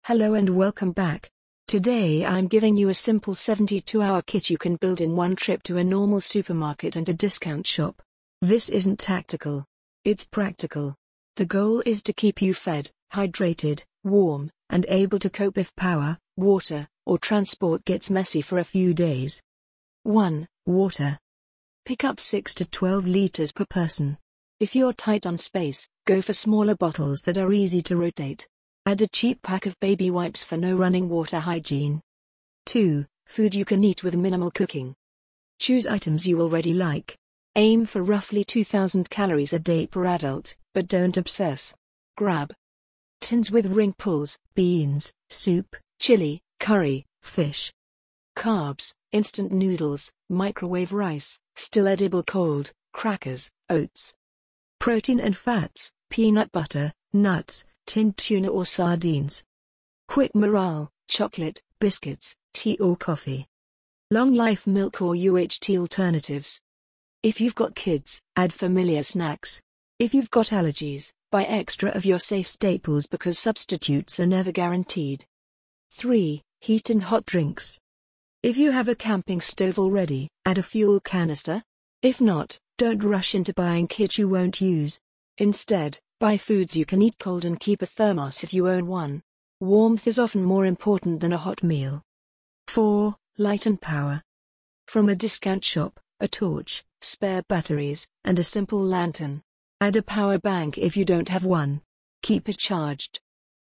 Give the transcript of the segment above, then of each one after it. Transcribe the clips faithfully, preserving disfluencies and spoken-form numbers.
Hello and welcome back. Today I'm giving you a simple seventy-two hour kit you can build in one trip to a normal supermarket and a discount shop. This isn't tactical. It's practical. The goal is to keep you fed, hydrated, warm, and able to cope if power, water, or transport gets messy for a few days. one. Water. Pick up six to twelve liters per person. If you're tight on space, go for smaller bottles that are easy to rotate. Add a cheap pack of baby wipes for no running water hygiene. two. Food you can eat with minimal cooking. Choose items you already like. Aim for roughly two thousand calories a day per adult, but don't obsess. Grab tins with ring pulls, beans, soup, chili, curry, fish. Carbs, instant noodles, microwave rice, still edible cold, crackers, oats. Protein and fats, peanut butter, nuts, tinned tuna or sardines. Quick morale, chocolate, biscuits, tea or coffee. Long life milk or U H T alternatives. If you've got kids, add familiar snacks. If you've got allergies, buy extra of your safe staples because substitutes are never guaranteed. three. Heat and hot drinks. If you have a camping stove already, add a fuel canister. If not, don't rush into buying kit you won't use. Instead, buy foods you can eat cold and keep a thermos if you own one. Warmth is often more important than a hot meal. four. Light and power. From a discount shop, a torch, spare batteries, and a simple lantern. Add a power bank if you don't have one. Keep it charged.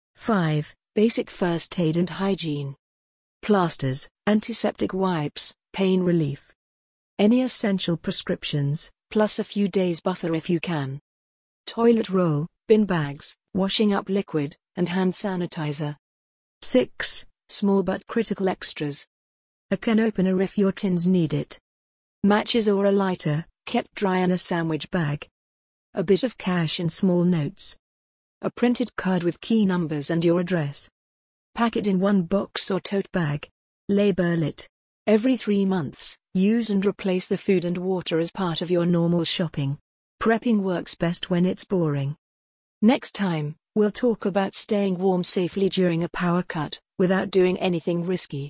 five. Basic first aid and hygiene. Plasters, antiseptic wipes, pain relief. Any essential prescriptions, plus a few days buffer if you can. Toilet roll, bin bags, washing up liquid, and hand sanitizer. six. Small but critical extras. A can opener if your tins need it. Matches or a lighter, kept dry in a sandwich bag. A bit of cash and small notes. A printed card with key numbers and your address. Pack it in one box or tote bag. Label it. Every three months, use and replace the food and water as part of your normal shopping. Prepping works best when it's boring. Next time, we'll talk about staying warm safely during a power cut, without doing anything risky.